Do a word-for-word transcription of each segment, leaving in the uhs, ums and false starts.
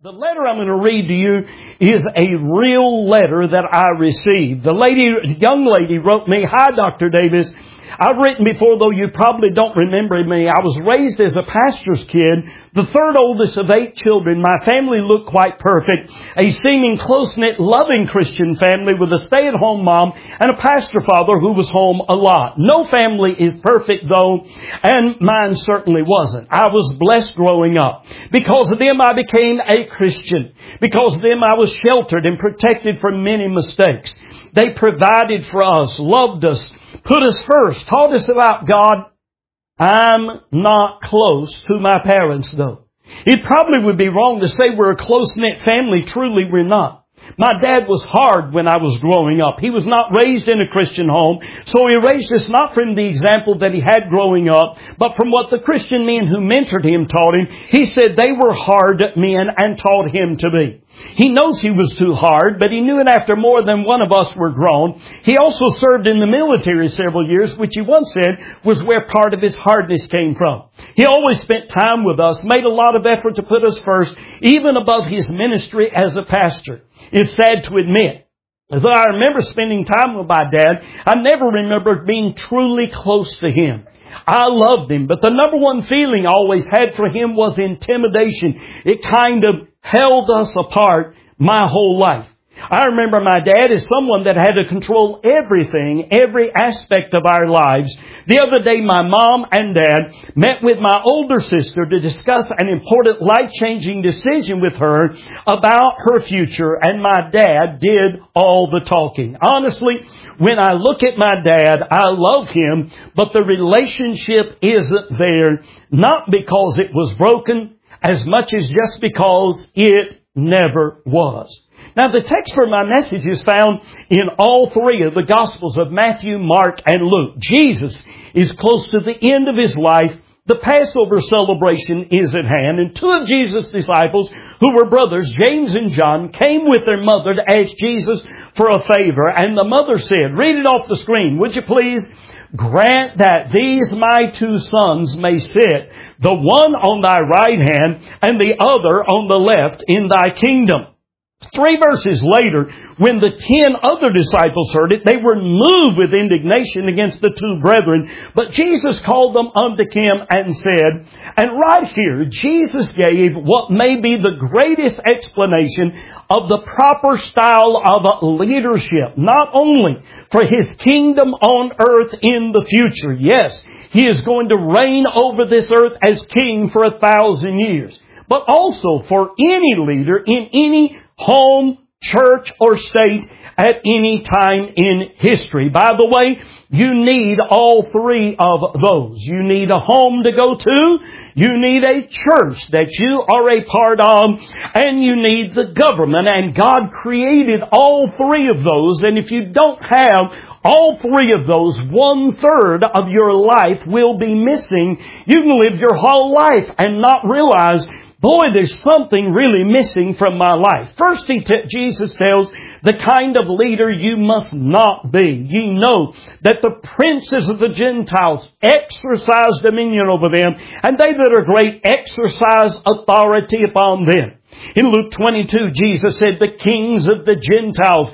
The letter I'm going to read to you is a real letter that I received. The lady, young lady wrote me, "Hi, Doctor Davis. I've written before, though you probably don't remember me. I was raised as a pastor's kid, the third oldest of eight children. My family looked quite perfect. A seeming close-knit, loving Christian family with a stay-at-home mom and a pastor father who was home a lot. No family is perfect, though, and mine certainly wasn't. I was blessed growing up. Because of them, I became a Christian. Because of them, I was sheltered and protected from many mistakes. They provided for us, loved us, put us first, taught us about God. I'm not close to my parents, though. It probably would be wrong to say we're a close-knit family. Truly, we're not. My dad was hard when I was growing up. He was not raised in a Christian home, so he raised us not from the example that he had growing up, but from what the Christian men who mentored him taught him. He said they were hard men and taught him to be. He knows he was too hard, but he knew it after more than one of us were grown. He also served in the military several years, which he once said was where part of his hardness came from. He always spent time with us, made a lot of effort to put us first, even above his ministry as a pastor. It's sad to admit, although I remember spending time with my dad, I never remembered being truly close to him. I loved him, but the number one feeling I always had for him was intimidation. It kind of held us apart my whole life. I remember my dad as someone that had to control everything, every aspect of our lives. The other day, my mom and dad met with my older sister to discuss an important life-changing decision with her about her future, and my dad did all the talking. Honestly, when I look at my dad, I love him, but the relationship isn't there, not because it was broken, as much as just because it never was. Now, the text for my message is found in all three of the Gospels of Matthew, Mark, and Luke. Jesus is close to the end of his life. The Passover celebration is at hand, and two of Jesus' disciples, who were brothers, James and John, came with their mother to ask Jesus for a favor. And the mother said, read it off the screen, would you please? Grant that these my two sons may sit, the one on thy right hand and the other on the left in thy kingdom. Three verses later, when the ten other disciples heard it, they were moved with indignation against the two brethren. But Jesus called them unto him and said, and right here, Jesus gave what may be the greatest explanation of the proper style of leadership, not only for his kingdom on earth in the future. Yes, he is going to reign over this earth as king for a thousand years, but also for any leader in any home, church, or state at any time in history. By the way, you need all three of those. You need a home to go to, you need a church that you are a part of, and you need the government. And God created all three of those, and if you don't have all three of those, one third of your life will be missing. You can live your whole life and not realize, boy, there's something really missing from my life. First, he t- Jesus tells the kind of leader you must not be. You know that the princes of the Gentiles exercise dominion over them, and they that are great exercise authority upon them. In Luke twenty-two, Jesus said, the kings of the Gentiles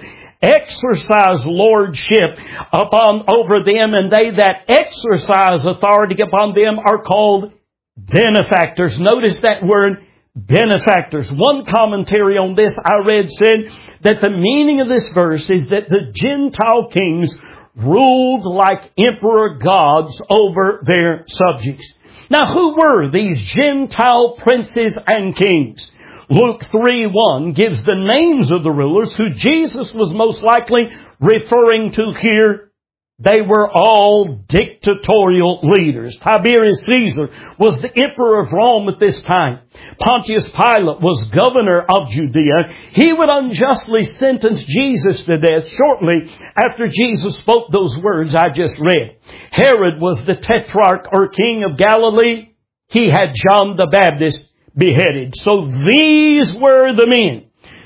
exercise lordship upon over them, and they that exercise authority upon them are called benefactors. Notice that word, benefactors. One commentary on this I read said that the meaning of this verse is that the Gentile kings ruled like emperor gods over their subjects. Now, who were these Gentile princes and kings? Luke three one gives the names of the rulers who Jesus was most likely referring to here. They were all dictatorial leaders. Tiberius Caesar was the emperor of Rome at this time. Pontius Pilate was governor of Judea. He would unjustly sentence Jesus to death shortly after Jesus spoke those words I just read. Herod was the tetrarch or king of Galilee. He had John the Baptist beheaded. So these were the men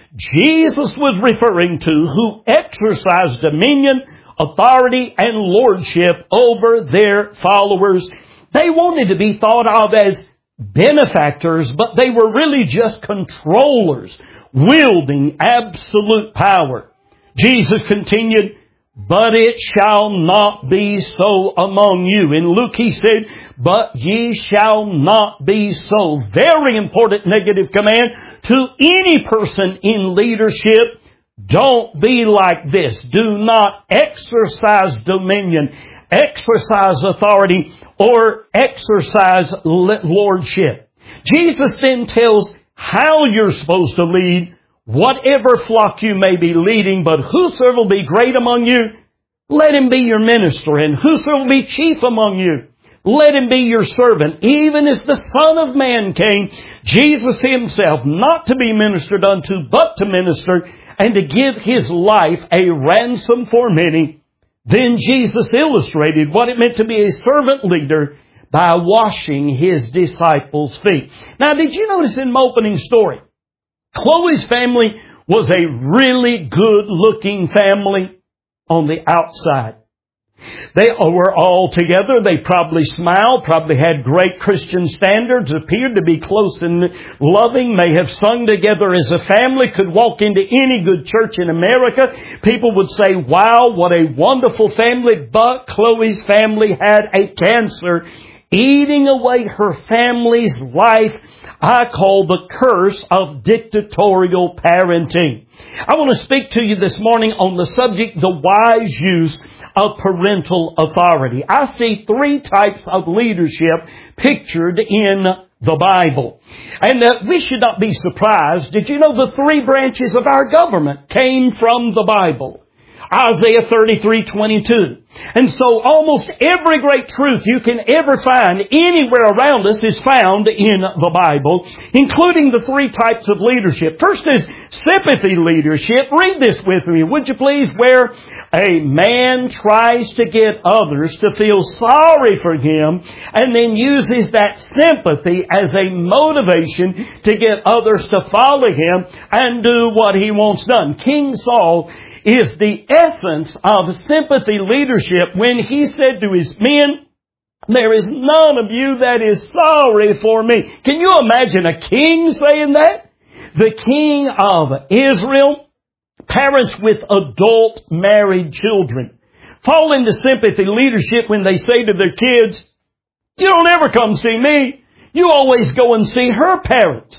Jesus was referring to who exercised dominion, authority, and lordship over their followers. They wanted to be thought of as benefactors, but they were really just controllers, wielding absolute power. Jesus continued, but it shall not be so among you. In Luke he said, but ye shall not be so. Very important negative command to any person in leadership. Don't be like this. Do not exercise dominion, exercise authority, or exercise lordship. Jesus then tells how you're supposed to lead whatever flock you may be leading, but whosoever will be great among you, let him be your minister, and whosoever will be chief among you, let him be your servant. Even as the Son of Man came, Jesus himself, not to be ministered unto, but to minister, and to give his life a ransom for many. Then Jesus illustrated what it meant to be a servant leader by washing his disciples' feet. Now, did you notice in my opening story, Chloe's family was a really good-looking family on the outside. They were all together. They probably smiled, probably had great Christian standards, appeared to be close and loving, may have sung together as a family, could walk into any good church in America. People would say, wow, what a wonderful family. But Chloe's family had a cancer eating away her family's life. I call the curse of dictatorial parenting. I want to speak to you this morning on the subject, the wise use of parental authority. I see three types of leadership pictured in the Bible. And uh, we should not be surprised. Did you know the three branches of our government came from the Bible? Isaiah thirty-three twenty-two. And so almost every great truth you can ever find anywhere around us is found in the Bible, including the three types of leadership. First is sympathy leadership. Read this with me, would you please? Where a man tries to get others to feel sorry for him and then uses that sympathy as a motivation to get others to follow him and do what he wants done. King Saul is the essence of sympathy leadership when he said to his men, there is none of you that is sorry for me. Can you imagine a king saying that? The king of Israel, parents with adult married children, fall into sympathy leadership when they say to their kids, you don't ever come see me. You always go and see her parents.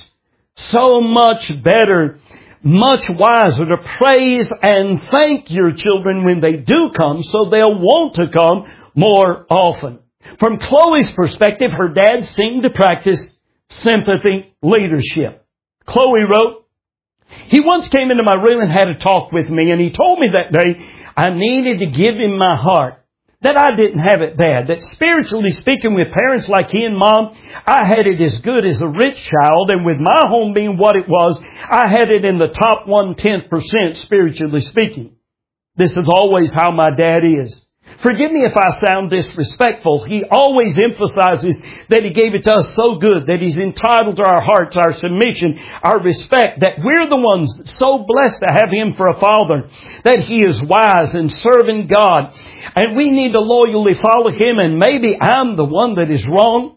So much better, much wiser to praise and thank your children when they do come so they'll want to come more often. From Chloe's perspective, her dad seemed to practice sympathy leadership. Chloe wrote, he once came into my room and had a talk with me, and he told me that day I needed to give him my heart. That I didn't have it bad. That spiritually speaking, with parents like he and mom, I had it as good as a rich child. And with my home being what it was, I had it in the top one-tenth percent spiritually speaking. This is always how my dad is. Forgive me if I sound disrespectful. He always emphasizes that he gave it to us so good, that he's entitled to our hearts, our submission, our respect, that we're the ones so blessed to have him for a father, that he is wise and serving God. And we need to loyally follow him, and maybe I'm the one that is wrong.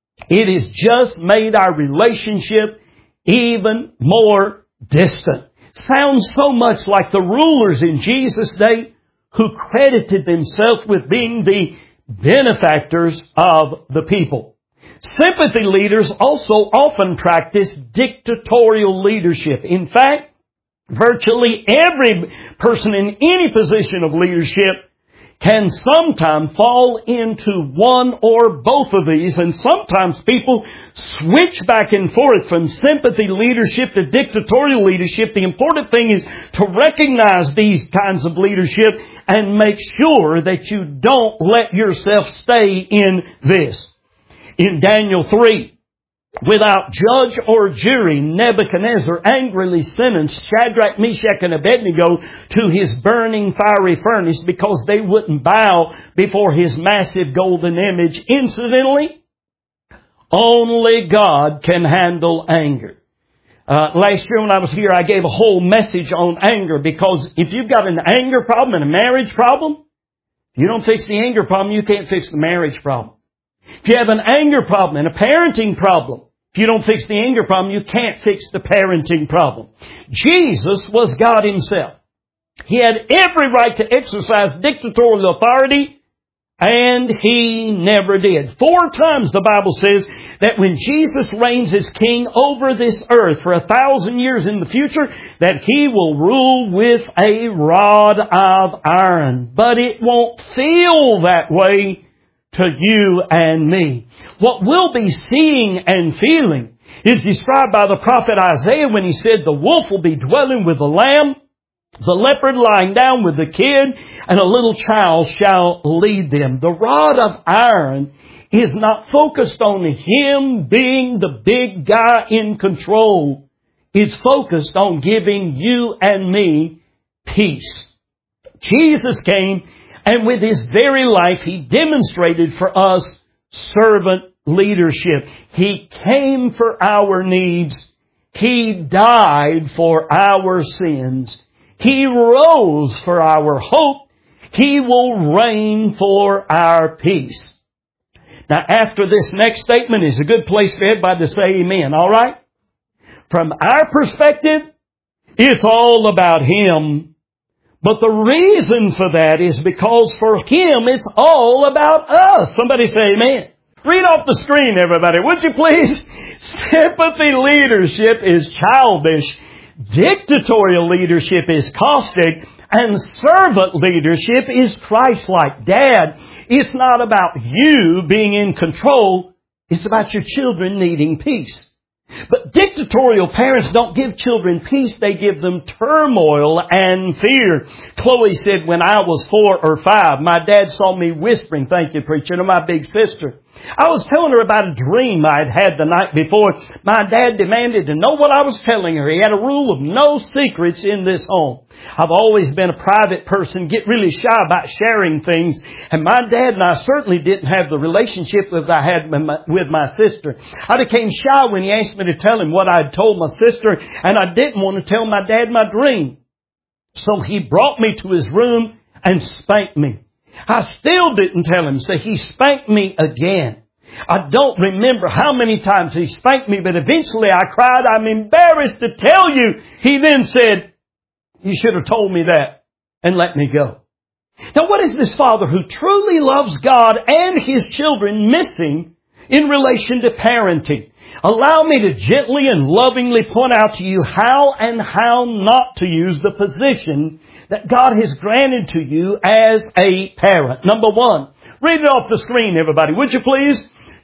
It has just made our relationship even more distant. Sounds so much like the rulers in Jesus' day who credited themselves with being the benefactors of the people. Sympathy leaders also often practice dictatorial leadership. In fact, virtually every person in any position of leadership can sometimes fall into one or both of these, and sometimes people switch back and forth from sympathy leadership to dictatorial leadership. The important thing is to recognize these kinds of leadership and make sure that you don't let yourself stay in this. In Daniel three, without judge or jury, Nebuchadnezzar angrily sentenced Shadrach, Meshach, and Abednego to his burning fiery furnace because they wouldn't bow before his massive golden image. Incidentally, only God can handle anger. Uh, last year when I was here, I gave a whole message on anger, because if you've got an anger problem and a marriage problem, if you don't fix the anger problem, you can't fix the marriage problem. If you have an anger problem and a parenting problem, if you don't fix the anger problem, you can't fix the parenting problem. Jesus was God Himself. He had every right to exercise dictatorial authority, and He never did. Four times the Bible says that when Jesus reigns as king over this earth for a thousand years in the future, that He will rule with a rod of iron. But it won't feel that way to you and me. What we'll be seeing and feeling is described by the prophet Isaiah when he said, the wolf will be dwelling with the lamb, the leopard lying down with the kid, and a little child shall lead them. The rod of iron is not focused on Him being the big guy in control. It's focused on giving you and me peace. Jesus came, and with His very life, He demonstrated for us servant leadership. He came for our needs. He died for our sins. He rose for our hope. He will reign for our peace. Now, after this next statement is a good place for everybody to say amen, all right? From our perspective, it's all about Him. But the reason for that is because for Him, it's all about us. Somebody say amen. Read off the screen, everybody, would you please? Sympathy leadership is childish. Dictatorial leadership is caustic. And servant leadership is Christ-like. Dad, it's not about you being in control. It's about your children needing peace. But dictatorial parents don't give children peace. They give them turmoil and fear. Chloe said when I was four or five, my dad saw me whispering, thank you, preacher, to my big sister. I was telling her about a dream I'd had the night before. My dad demanded to know what I was telling her. He had a rule of no secrets in this home. I've always been a private person, get really shy about sharing things. And my dad and I certainly didn't have the relationship that I had with my, with my sister. I became shy when he asked me to tell him what I'd told my sister, and I didn't want to tell my dad my dream. So he brought me to his room and spanked me. I still didn't tell him, so he spanked me again. I don't remember how many times he spanked me, but eventually I cried, I'm embarrassed to tell you. He then said, you should have told me that and let me go. Now, what is this father who truly loves God and His children missing in relation to parenting? Allow me to gently and lovingly point out to you how and how not to use the position that God has granted to you as a parent. Number one, read it off the screen, everybody, would you please?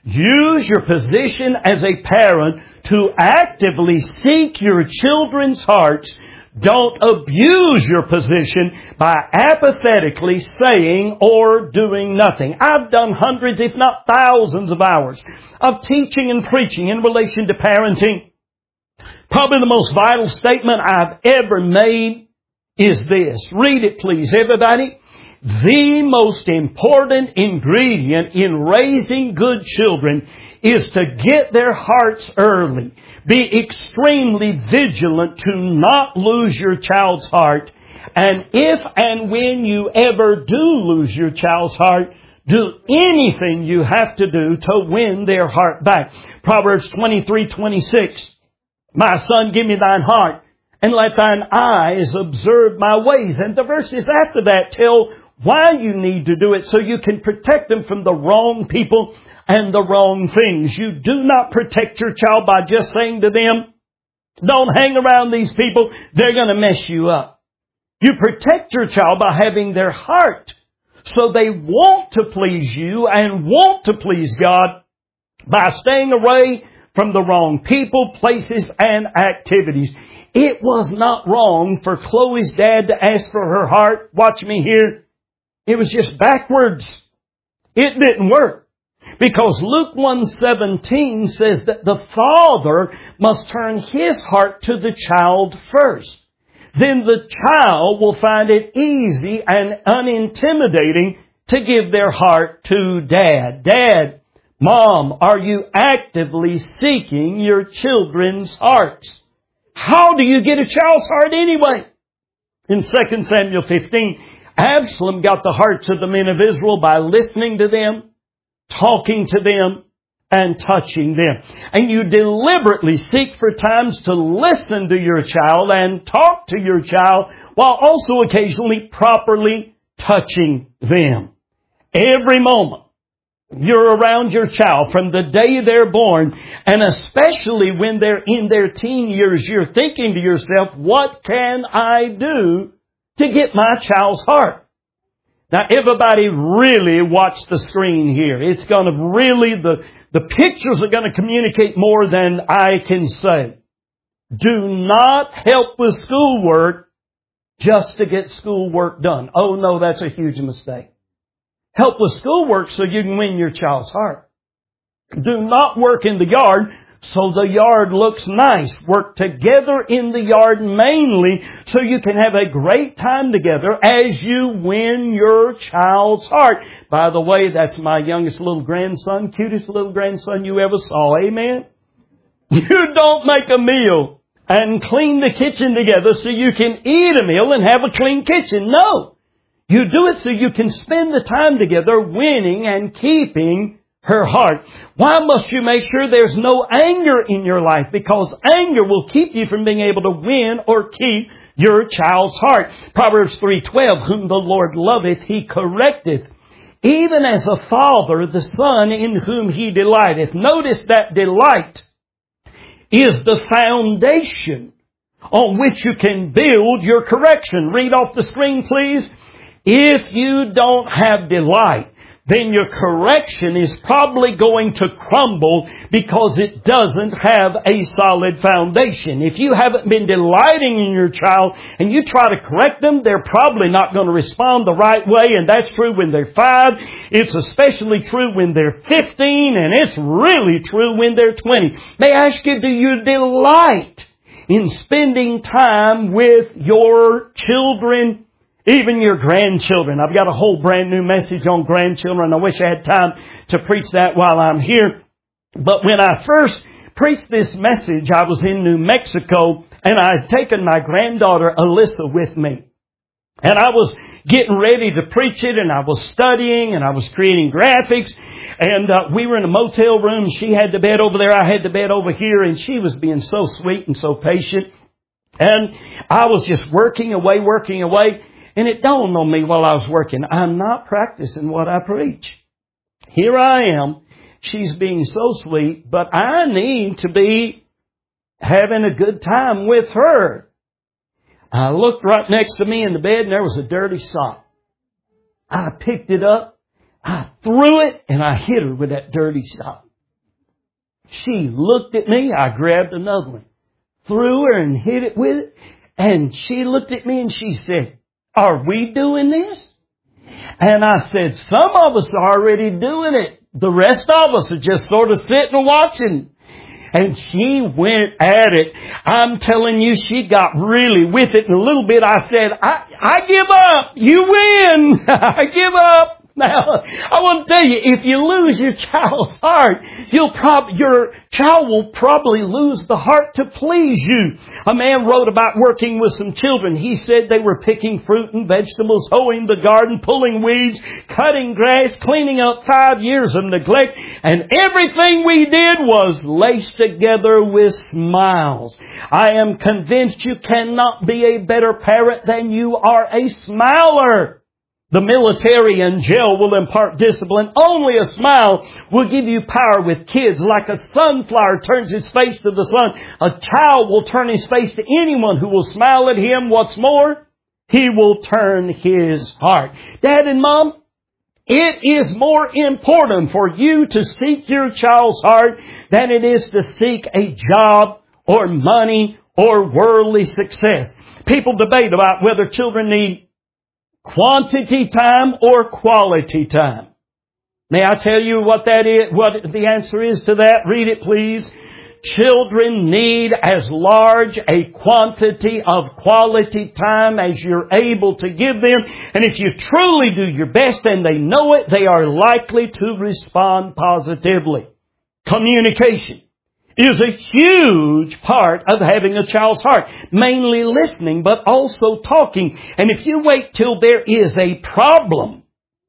Use your position as a parent to actively seek your children's hearts. Don't abuse your position by apathetically saying or doing nothing. I've done hundreds, if not thousands of hours of teaching and preaching in relation to parenting. Probably the most vital statement I've ever made is this. Read it, please, everybody. The most important ingredient in raising good children is to get their hearts early. Be extremely vigilant to not lose your child's heart. And if and when you ever do lose your child's heart, do anything you have to do to win their heart back. Proverbs twenty-three twenty-six. My son, give me thine heart, and let thine eyes observe my ways. And the verses after that tell why you need to do it, so you can protect them from the wrong people and the wrong things. You do not protect your child by just saying to them, don't hang around these people, they're going to mess you up. You protect your child by having their heart, so they want to please you and want to please God by staying away from the wrong people, places, and activities. It was not wrong for Chloe's dad to ask for her heart. Watch me here. It was just backwards. It didn't work. Because Luke one seventeen says that the father must turn his heart to the child first. Then the child will find it easy and unintimidating to give their heart to dad. Dad, mom, are you actively seeking your children's hearts? How do you get a child's heart anyway? In Second Samuel fifteen, Absalom got the hearts of the men of Israel by listening to them, talking to them, and touching them. And you deliberately seek for times to listen to your child and talk to your child while also occasionally properly touching them. Every moment you're around your child from the day they're born, and especially when they're in their teen years, you're thinking to yourself, what can I do to get my child's heart? Now, everybody really watch the screen here. It's going to really, the, the pictures are going to communicate more than I can say. Do not help with schoolwork just to get schoolwork done. Oh no, that's a huge mistake. Help with schoolwork so you can win your child's heart. Do not work in the yard so the yard looks nice. Work together in the yard mainly so you can have a great time together as you win your child's heart. By the way, that's my youngest little grandson, cutest little grandson you ever saw. Amen? You don't make a meal and clean the kitchen together so you can eat a meal and have a clean kitchen. No. You do it so you can spend the time together winning and keeping her heart. Why must you make sure there's no anger in your life? Because anger will keep you from being able to win or keep your child's heart. Proverbs three twelve, whom the Lord loveth, He correcteth, even as a father the son in whom He delighteth. Notice that delight is the foundation on which you can build your correction. Read off the screen, please. If you don't have delight, then your correction is probably going to crumble because it doesn't have a solid foundation. If you haven't been delighting in your child and you try to correct them, they're probably not going to respond the right way. And that's true when they're five. It's especially true when they're fifteen. And it's really true when they're twenty. They ask you, do you delight in spending time with your children? Even your grandchildren. I've got a whole brand new message on grandchildren. I wish I had time to preach that while I'm here. But when I first preached this message, I was in New Mexico and I had taken my granddaughter Alyssa with me. And I was getting ready to preach it and I was studying and I was creating graphics. And uh, we were in a motel room. She had the bed over there. I had the bed over here. And she was being so sweet and so patient. And I was just working away, working away. And it dawned on me while I was working, I'm not practicing what I preach. Here I am. She's being so sweet, but I need to be having a good time with her. I looked right next to me in the bed and there was a dirty sock. I picked it up, I threw it, and I hit her with that dirty sock. She looked at me, I grabbed another one, threw her and hit it with it, and she looked at me and she said, are we doing this? And I said, some of us are already doing it. The rest of us are just sort of sitting and watching. And she went at it. I'm telling you, she got really with it. And a little bit I said, I, I give up. You win. I give up. Now, I want to tell you, if you lose your child's heart, you'll prob- your child will probably lose the heart to please you. A man wrote about working with some children. He said they were picking fruit and vegetables, hoeing the garden, pulling weeds, cutting grass, cleaning up five years of neglect, and everything we did was laced together with smiles. I am convinced you cannot be a better parent than you are a smiler. The military and jail will impart discipline. Only a smile will give you power with kids. Like a sunflower turns its face to the sun, a child will turn his face to anyone who will smile at him. What's more, he will turn his heart. Dad and Mom, it is more important for you to seek your child's heart than it is to seek a job or money or worldly success. People debate about whether children need quantity time or quality time. May I tell you what that is, what the answer is to that? Read it, please. Children need as large a quantity of quality time as you're able to give them. And if you truly do your best and they know it, they are likely to respond positively. Communication is a huge part of having a child's heart. Mainly listening, but also talking. And if you wait till there is a problem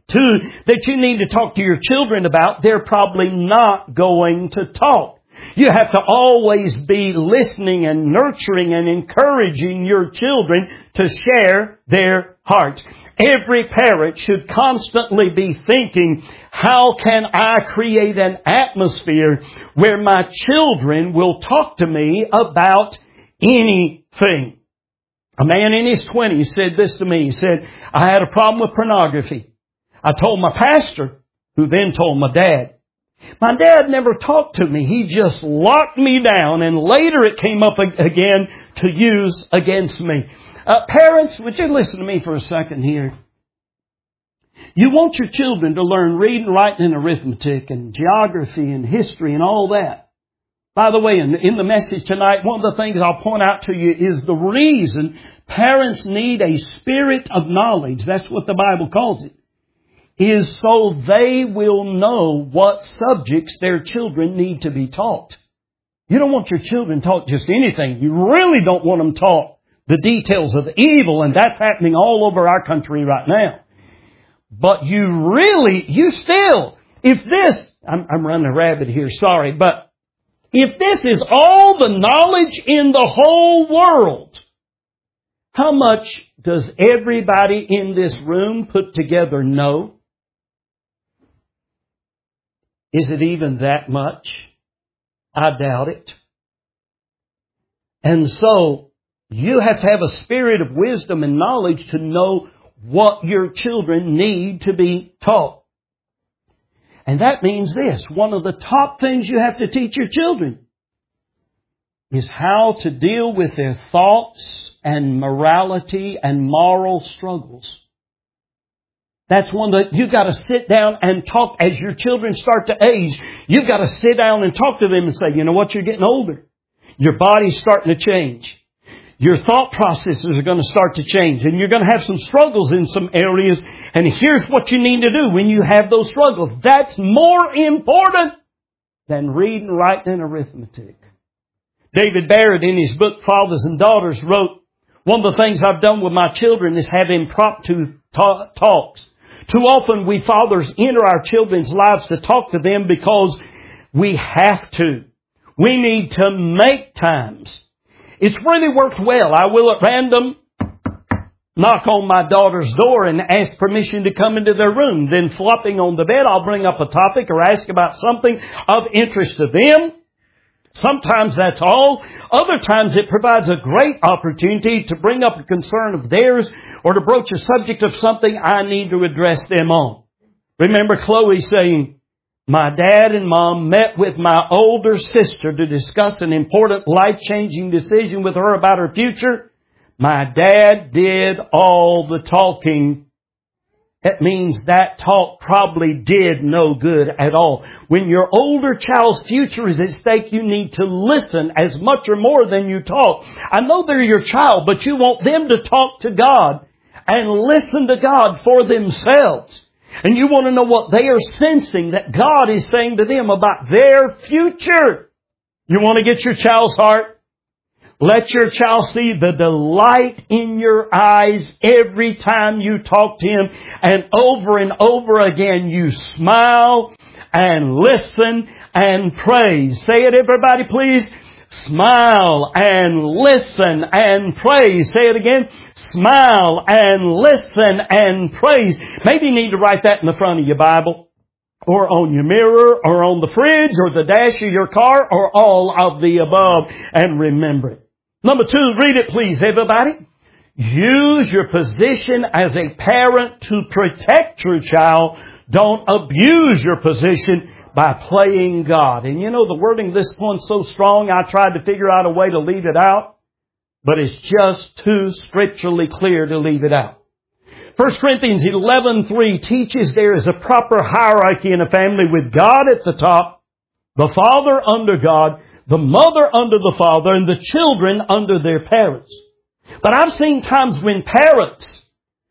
two that you need to talk to your children about, they're probably not going to talk. You have to always be listening and nurturing and encouraging your children to share their hearts. Every parent should constantly be thinking, how can I create an atmosphere where my children will talk to me about anything? A man in his twenties said this to me. He said, I had a problem with pornography. I told my pastor, who then told my dad. My dad never talked to me. He just locked me down, and later it came up again to use against me. Uh, parents, would you listen to me for a second here? You want your children to learn reading, writing, and arithmetic, and geography, and history, and all that. By the way, in, in the message tonight, one of the things I'll point out to you is the reason parents need a spirit of knowledge. That's what the Bible calls it. Is so they will know what subjects their children need to be taught. You don't want your children taught just anything. You really don't want them taught the details of evil, and that's happening all over our country right now. But you really, you still, if this, I'm, I'm running a rabbit here, sorry, but if this is all the knowledge in the whole world, how much does everybody in this room put together know? Is it even that much? I doubt it. And so, you have to have a spirit of wisdom and knowledge to know what your children need to be taught. And that means this. One of the top things you have to teach your children is how to deal with their thoughts and morality and moral struggles. That's one that you've got to sit down and talk as your children start to age. You've got to sit down and talk to them and say, you know what, you're getting older. Your body's starting to change. Your thought processes are going to start to change. And you're going to have some struggles in some areas. And here's what you need to do when you have those struggles. That's more important than reading, writing, and arithmetic. David Barrett, in his book, Fathers and Daughters, wrote, one of the things I've done with my children is have impromptu ta- talks. Too often we fathers enter our children's lives to talk to them because we have to. We need to make times. It's really worked well. I will at random knock on my daughter's door and ask permission to come into their room. Then flopping on the bed, I'll bring up a topic or ask about something of interest to them. Sometimes that's all. Other times it provides a great opportunity to bring up a concern of theirs or to broach a subject of something I need to address them on. Remember Chloe saying, my dad and mom met with my older sister to discuss an important life-changing decision with her about her future. My dad did all the talking. That means that talk probably did no good at all. When your older child's future is at stake, you need to listen as much or more than you talk. I know they're your child, but you want them to talk to God and listen to God for themselves. And you want to know what they are sensing that God is saying to them about their future. You want to get your child's heart? Let your child see the delight in your eyes every time you talk to him. And over and over again you smile and listen and praise. Say it everybody please. Smile and listen and praise. Say it again. Smile and listen and praise. Maybe you need to write that in the front of your Bible, or on your mirror, or on the fridge, or the dash of your car, or all of the above. And remember it. Number two, read it please, everybody. Use your position as a parent to protect your child. Don't abuse your position by playing God. And you know, the wording of this point's so strong, I tried to figure out a way to leave it out. But it's just too scripturally clear to leave it out. First Corinthians eleven three teaches there is a proper hierarchy in a family with God at the top, the father under God, the mother under the father, and the children under their parents. But I've seen times when parents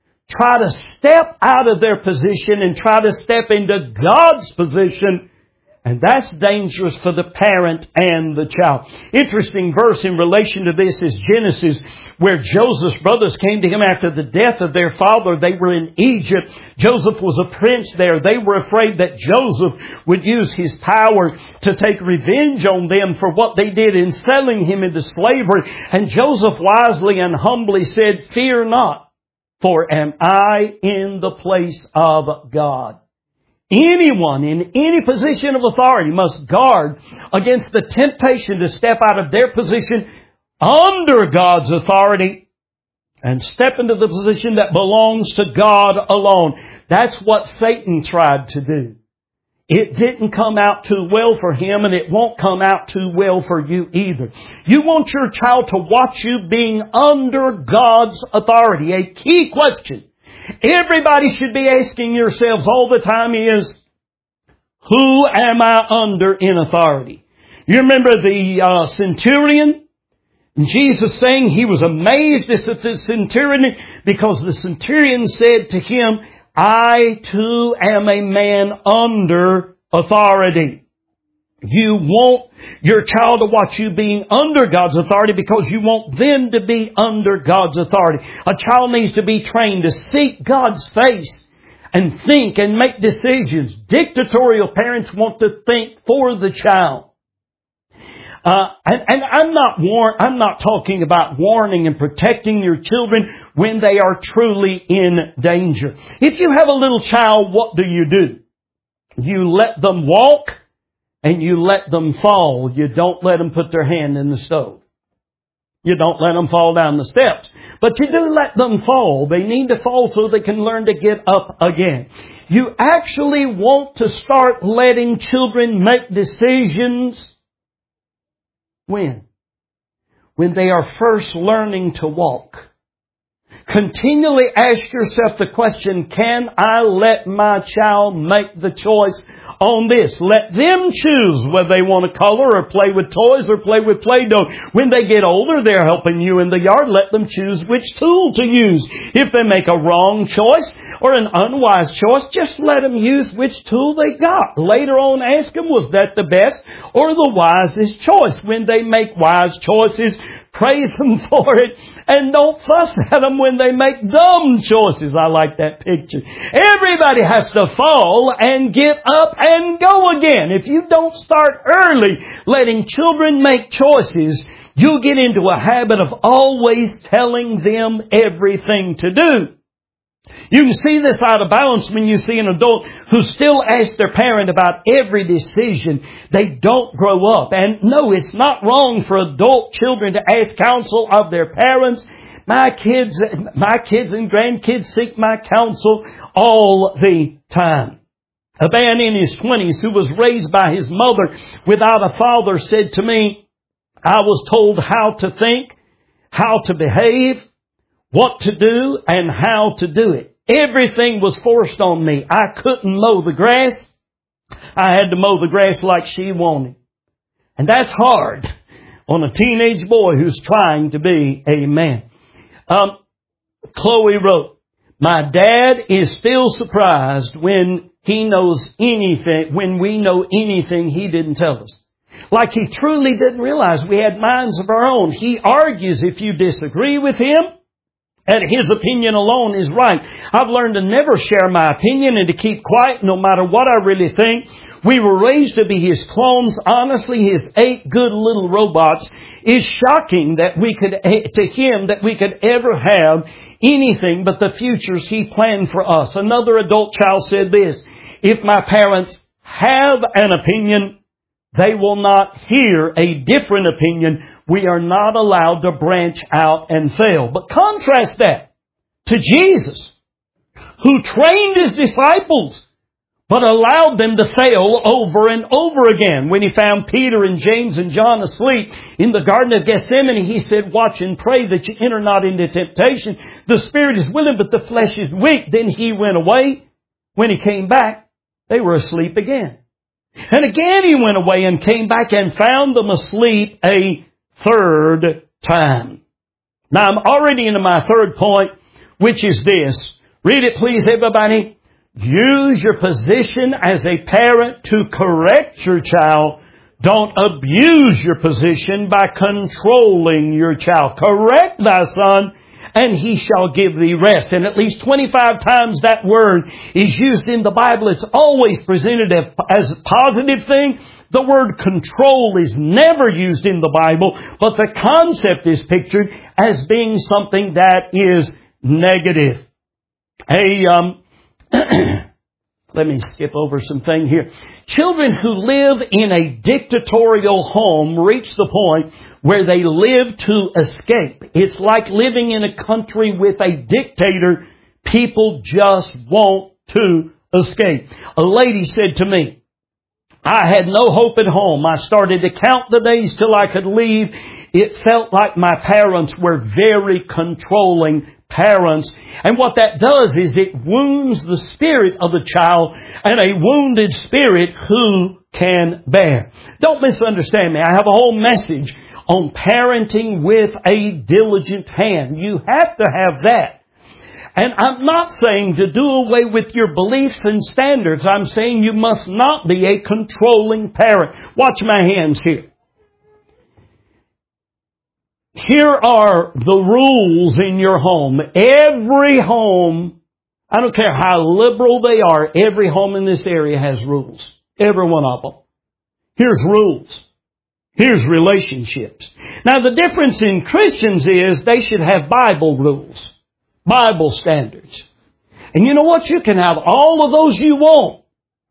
try to step out of their position and try to step into God's position, And that's dangerous for the parent and the child. Interesting verse in relation to this is Genesis, where Joseph's brothers came to him after the death of their father. They were in Egypt. Joseph was a prince there. They were afraid that Joseph would use his power to take revenge on them for what they did in selling him into slavery. And Joseph wisely and humbly said, "Fear not, for am I in the place of God?" Anyone in any position of authority must guard against the temptation to step out of their position under God's authority and step into the position that belongs to God alone. That's what Satan tried to do. It didn't come out too well for him, and it won't come out too well for you either. You want your child to watch you being under God's authority. A key question everybody should be asking yourselves all the time is, who am I under in authority? You remember the uh, centurion? Jesus saying he was amazed at the centurion because the centurion said to him, "I too am a man under authority." You want your child to watch you being under God's authority because you want them to be under God's authority. A child needs to be trained to seek God's face and think and make decisions. Dictatorial parents want to think for the child. Uh, and, and I'm not war- I'm not talking about warning and protecting your children when they are truly in danger. If you have a little child, what do you do? You let them walk and you let them fall. You don't let them put their hand in the stove. You don't let them fall down the steps. But you do let them fall. They need to fall so they can learn to get up again. You actually want to start letting children make decisions when? When they are first learning to walk. Continually ask yourself the question, can I let my child make the choice on this? Let them choose whether they want to color or play with toys or play with Play-Doh. When they get older, they're helping you in the yard. Let them choose which tool to use. If they make a wrong choice or an unwise choice, just let them use which tool they got. Later on, ask them, was that the best or the wisest choice? When they make wise choices, praise them for it and don't fuss at them when they make dumb choices. I like that picture. Everybody has to fall and get up and go again. If you don't start early letting children make choices, you'll get into a habit of always telling them everything to do. You can see this out of balance when you see an adult who still asks their parent about every decision. They don't grow up. And no, it's not wrong for adult children to ask counsel of their parents. My kids, my kids and grandkids seek my counsel all the time. A man in his twenties who was raised by his mother without a father said to me, I was told how to think, how to behave, what to do, and how to do it. Everything was forced on me. I couldn't mow the grass. I had to mow the grass like she wanted. And that's hard on a teenage boy who's trying to be a man. Um, Chloe wrote, my dad is still surprised when he knows anything, when we know anything he didn't tell us. Like he truly didn't realize we had minds of our own. He argues if you disagree with him, and his opinion alone is right. I've learned to never share my opinion and to keep quiet no matter what I really think. We were raised to be his clones. Honestly, his eight good little robots is shocking that we could, to him, that we could ever have anything but the futures he planned for us. Another adult child said this, if my parents have an opinion, they will not hear a different opinion. We are not allowed to branch out and fail. But contrast that to Jesus, who trained his disciples, but allowed them to fail over and over again. When he found Peter and James and John asleep in the Garden of Gethsemane, he said, watch and pray that you enter not into temptation. The spirit is willing, but the flesh is weak. Then he went away. When he came back, they were asleep again. And again he went away and came back and found them asleep a third time. Now I'm already into my third point, which is this. Read it please, everybody. Use your position as a parent to correct your child. Don't abuse your position by controlling your child. Correct thy son, and he shall give thee rest. And at least twenty-five times that word is used in the Bible. It's always presented as a positive thing. The word control is never used in the Bible, but the concept is pictured as being something that is negative. A, um, let me skip over some thing here. Children who live in a dictatorial home reach the point where they live to escape. It's like living in a country with a dictator. People just want to escape. A lady said to me, I had no hope at home. I started to count the days till I could leave. It felt like my parents were very controlling parents. And what that does is it wounds the spirit of the child, and a wounded spirit who can bear. Don't misunderstand me. I have a whole message on parenting with a diligent hand. You have to have that. And I'm not saying to do away with your beliefs and standards. I'm saying you must not be a controlling parent. Watch my hands here. Here are the rules in your home. Every home, I don't care how liberal they are, every home in this area has rules. Every one of them. Here's rules. Here's relationships. Now the difference in Christians is they should have Bible rules. Bible standards. And you know what? You can have all of those you want.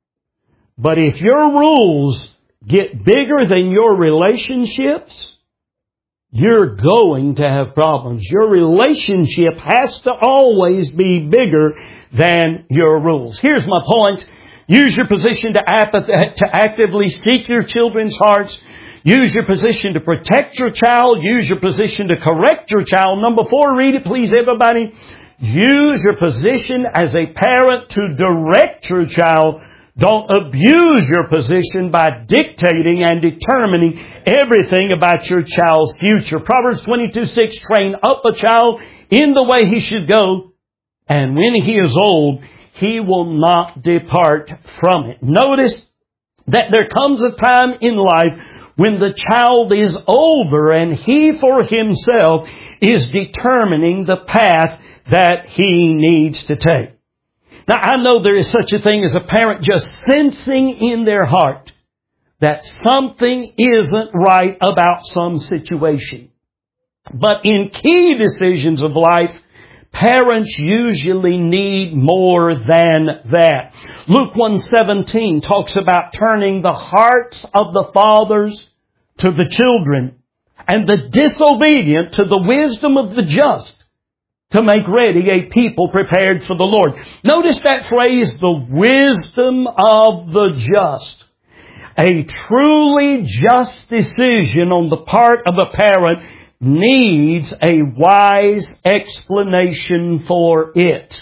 But if your rules get bigger than your relationships, you're going to have problems. Your relationship has to always be bigger than your rules. Here's my points. Use your position to, apath- to actively seek your children's hearts. Use your position to protect your child. Use your position to correct your child. Number four, read it please everybody. Use your position as a parent to direct your child. Don't abuse your position by dictating and determining everything about your child's future. Proverbs twenty-two six, train up a child in the way he should go, and when he is old, he will not depart from it. Notice that there comes a time in life when the child is older and he for himself is determining the path that he needs to take. Now, I know there is such a thing as a parent just sensing in their heart that something isn't right about some situation. But in key decisions of life, parents usually need more than that. Luke one seventeen talks about turning the hearts of the fathers to the children and the disobedient to the wisdom of the just, to make ready a people prepared for the Lord. Notice that phrase, the wisdom of the just. A truly just decision on the part of a parent needs a wise explanation for it.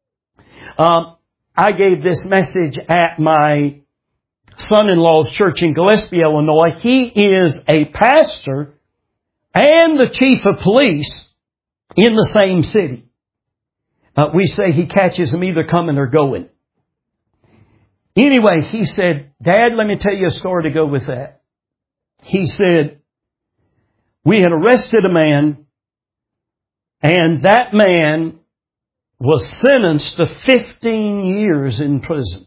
Um, I gave this message at my son-in-law's church in Gillespie, Illinois. He is a pastor and the chief of police in the same city. Uh, we say he catches them either coming or going. Anyway, he said, Dad, let me tell you a story to go with that. He said, we had arrested a man, and that man was sentenced to fifteen years in prison.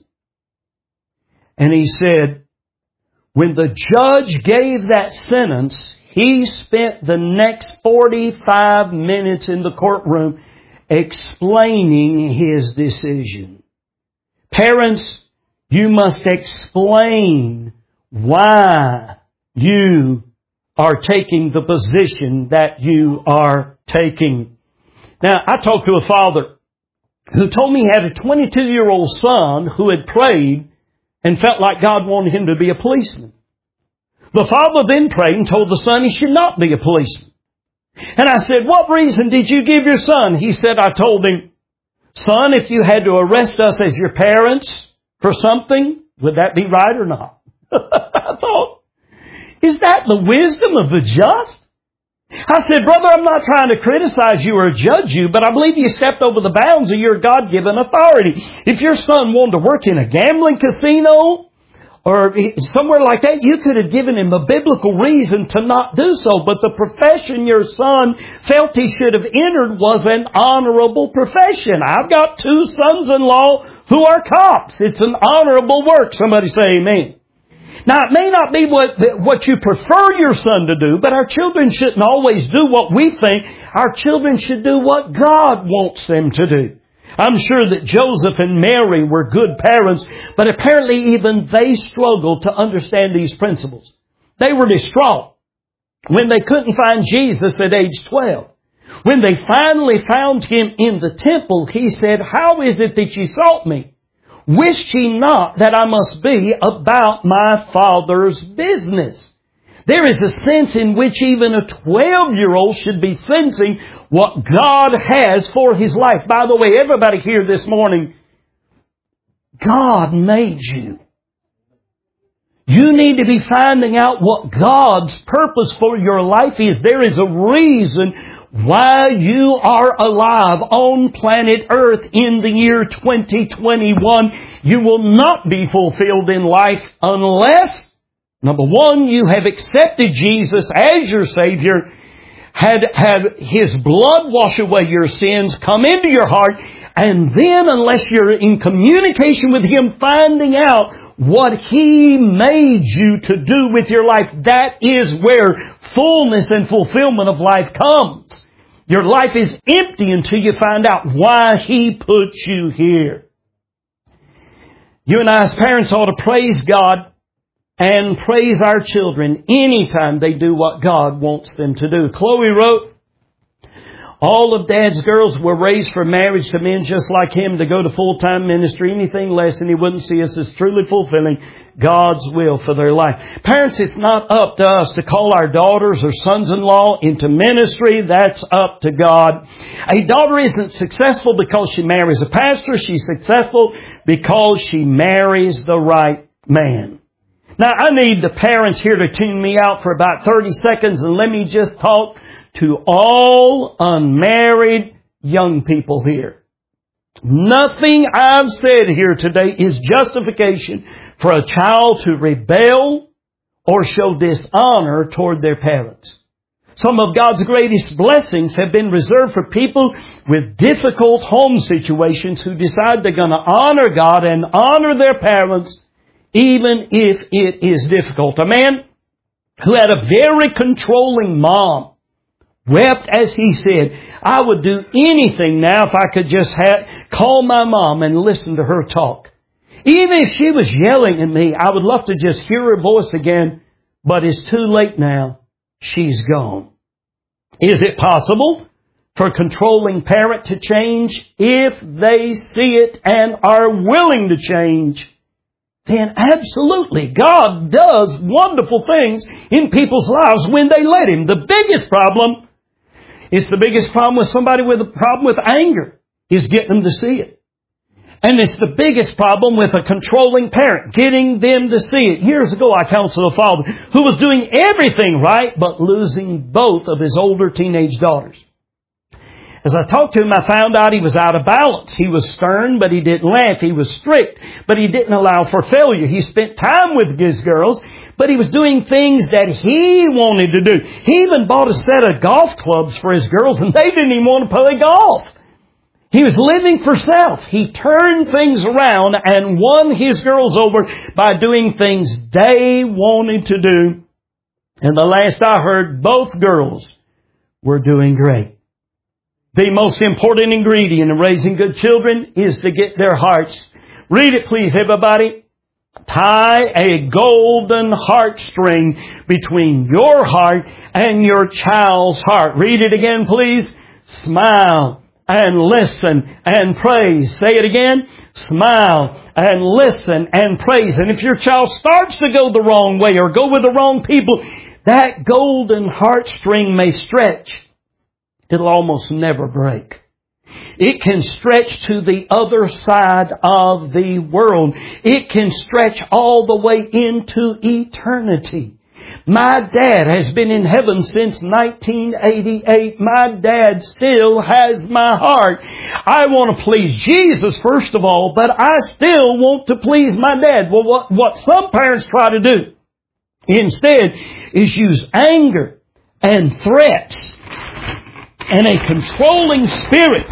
And he said, when the judge gave that sentence, he spent the next forty-five minutes in the courtroom explaining his decision. Parents, you must explain why you are taking the position that you are taking. Now, I talked to a father who told me he had a twenty-two-year-old son who had prayed and felt like God wanted him to be a policeman. The father then prayed and told the son he should not be a policeman. And I said, what reason did you give your son? He said, I told him, son, if you had to arrest us as your parents for something, would that be right or not? I thought, is that the wisdom of the just? I said, brother, I'm not trying to criticize you or judge you, but I believe you stepped over the bounds of your God-given authority. If your son wanted to work in a gambling casino or somewhere like that, you could have given him a biblical reason to not do so. But the profession your son felt he should have entered was an honorable profession. I've got two sons-in-law who are cops. It's an honorable work. Somebody say amen. Now, it may not be what, what you prefer your son to do, but our children shouldn't always do what we think. Our children should do what God wants them to do. I'm sure that Joseph and Mary were good parents, but apparently even they struggled to understand these principles. They were distraught when they couldn't find Jesus at age twelve. When they finally found Him in the temple, He said, "How is it that ye sought me? Wist ye not that I must be about my Father's business?" There is a sense in which even a twelve-year-old should be sensing what God has for his life. By the way, everybody here this morning, God made you. You need to be finding out what God's purpose for your life is. There is a reason why you are alive on planet Earth in the year twenty twenty-one. You will not be fulfilled in life unless, number one, you have accepted Jesus as your Savior, had, had His blood wash away your sins, come into your heart, and then unless you're in communication with Him, finding out what He made you to do with your life, that is where fullness and fulfillment of life comes. Your life is empty until you find out why He put you here. You and I as parents ought to praise God and praise our children anytime they do what God wants them to do. Chloe wrote, "All of Dad's girls were raised for marriage to men just like him, to go to full-time ministry. Anything less and he wouldn't see us as truly fulfilling God's will for their life." Parents, it's not up to us to call our daughters or sons-in-law into ministry. That's up to God. A daughter isn't successful because she marries a pastor. She's successful because she marries the right man. Now, I need the parents here to tune me out for about thirty seconds and let me just talk to all unmarried young people here. Nothing I've said here today is justification for a child to rebel or show dishonor toward their parents. Some of God's greatest blessings have been reserved for people with difficult home situations who decide they're going to honor God and honor their parents even if it is difficult. A man who had a very controlling mom wept as he said, "I would do anything now if I could just ha- call my mom and listen to her talk. Even if she was yelling at me, I would love to just hear her voice again, but it's too late now. She's gone." Is it possible for a controlling parent to change? If they see it and are willing to change, then absolutely, God does wonderful things in people's lives when they let Him. The biggest problem is the biggest problem with somebody with a problem with anger is getting them to see it. And it's the biggest problem with a controlling parent, getting them to see it. Years ago, I counseled a father who was doing everything right, but losing both of his older teenage daughters. As I talked to him, I found out he was out of balance. He was stern, but he didn't laugh. He was strict, but he didn't allow for failure. He spent time with his girls, but he was doing things that he wanted to do. He even bought a set of golf clubs for his girls, and they didn't even want to play golf. He was living for self. He turned things around and won his girls over by doing things they wanted to do. And the last I heard, both girls were doing great. The most important ingredient in raising good children is to get their hearts. Read it, please, everybody. Tie a golden heartstring between your heart and your child's heart. Read it again, please. Smile and listen and praise. Say it again. Smile and listen and praise. And if your child starts to go the wrong way or go with the wrong people, that golden heartstring may stretch. It'll almost never break. It can stretch to the other side of the world. It can stretch all the way into eternity. My dad has been in heaven since nineteen eighty-eight. My dad still has my heart. I want to please Jesus first of all, but I still want to please my dad. Well, what, what some parents try to do instead is use anger and threats and a controlling spirit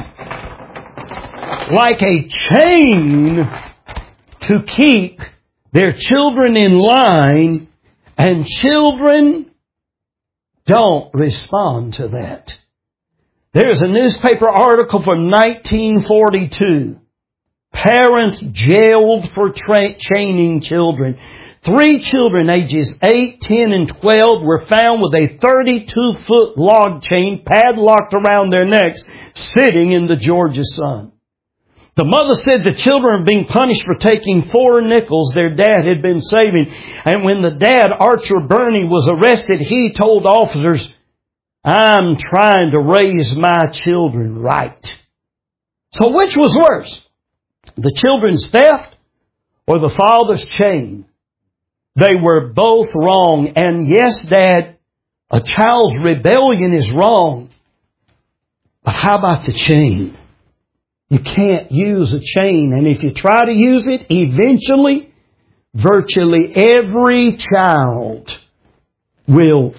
like a chain to keep their children in line, and children don't respond to that. There's a newspaper article from nineteen forty-two. Parents jailed for tra- chaining children. Three children ages eight, ten, and twelve were found with a thirty-two foot log chain padlocked around their necks, sitting in the Georgia sun. The mother said the children were being punished for taking four nickels their dad had been saving. And when the dad, Archer Burney, was arrested, he told officers, I'm trying to raise my children right. So which was worse? The children's theft or the father's chain? They were both wrong. And yes, Dad, a child's rebellion is wrong. But how about the chain? You can't use a chain. And if you try to use it, eventually, virtually every child will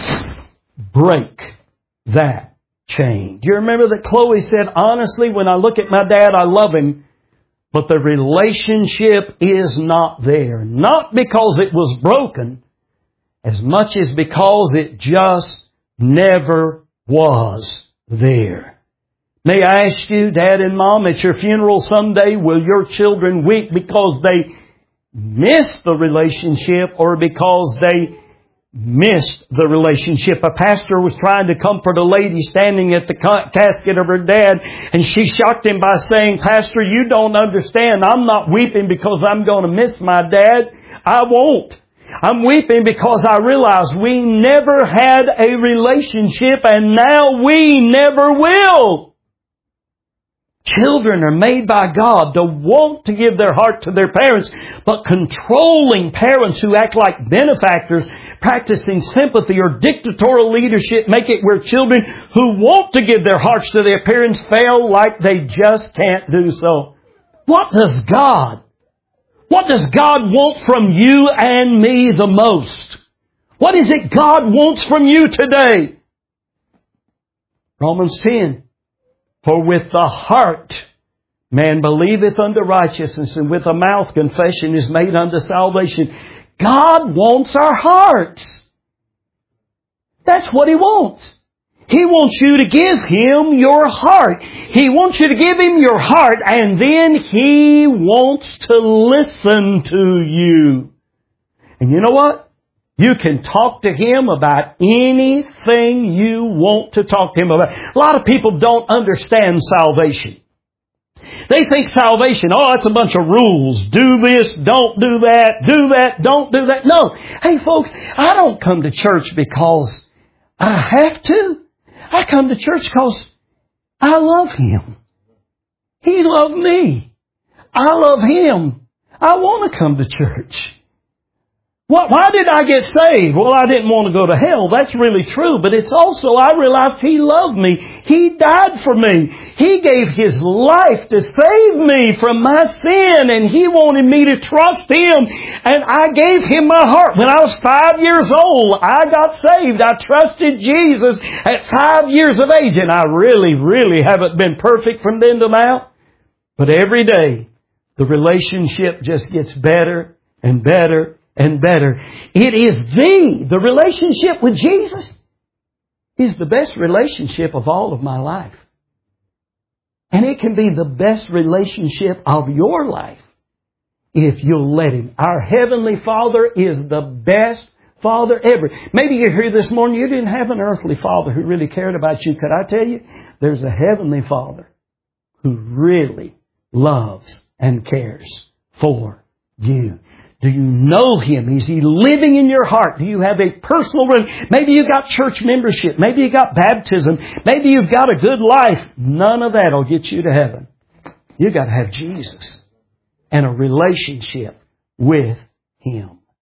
break that chain. Do you remember that Chloe said, honestly, when I look at my dad, I love him, but the relationship is not there. Not because it was broken, as much as because it just never was there. May I ask you, Dad and Mom, at your funeral someday, will your children weep because they missed the relationship or because they missed the relationship? A pastor was trying to comfort a lady standing at the casket of her dad, and she shocked him by saying, Pastor, you don't understand. I'm not weeping because I'm going to miss my dad. I won't. I'm weeping because I realize we never had a relationship, and now we never will. Children are made by God to want to give their heart to their parents, but controlling parents who act like benefactors, practicing sympathy or dictatorial leadership, make it where children who want to give their hearts to their parents fail like they just can't do so. What does God, what does God want from you and me the most? What is it God wants from you today? Romans ten. For with the heart man believeth unto righteousness, and with the mouth confession is made unto salvation. God wants our hearts. That's what He wants. He wants you to give Him your heart. He wants you to give Him your heart, and then He wants to listen to you. And you know what? You can talk to Him about anything you want to talk to Him about. A lot of people don't understand salvation. They think salvation, oh, it's a bunch of rules. Do this, don't do that, do that, don't do that. No. Hey, folks, I don't come to church because I have to. I come to church because I love Him. He loved me. I love Him. I want to come to church. Why did I get saved? Well, I didn't want to go to hell. That's really true. But it's also, I realized He loved me. He died for me. He gave His life to save me from my sin. And He wanted me to trust Him. And I gave Him my heart. When I was five years old, I got saved. I trusted Jesus at five years of age. And I really, really haven't been perfect from then to now. But every day, the relationship just gets better and better and better. It is the, the relationship with Jesus is the best relationship of all of my life. And it can be the best relationship of your life if you'll let Him. Our Heavenly Father is the best Father ever. Maybe you're here this morning, you didn't have an earthly father who really cared about you. Could I tell you? There's a Heavenly Father who really loves and cares for you. Do you know Him? Is He living in your heart? Do you have a personal relationship? Maybe you got church membership. Maybe you got baptism. Maybe you've got a good life. None of that will get you to heaven. You got to have Jesus and a relationship with Him.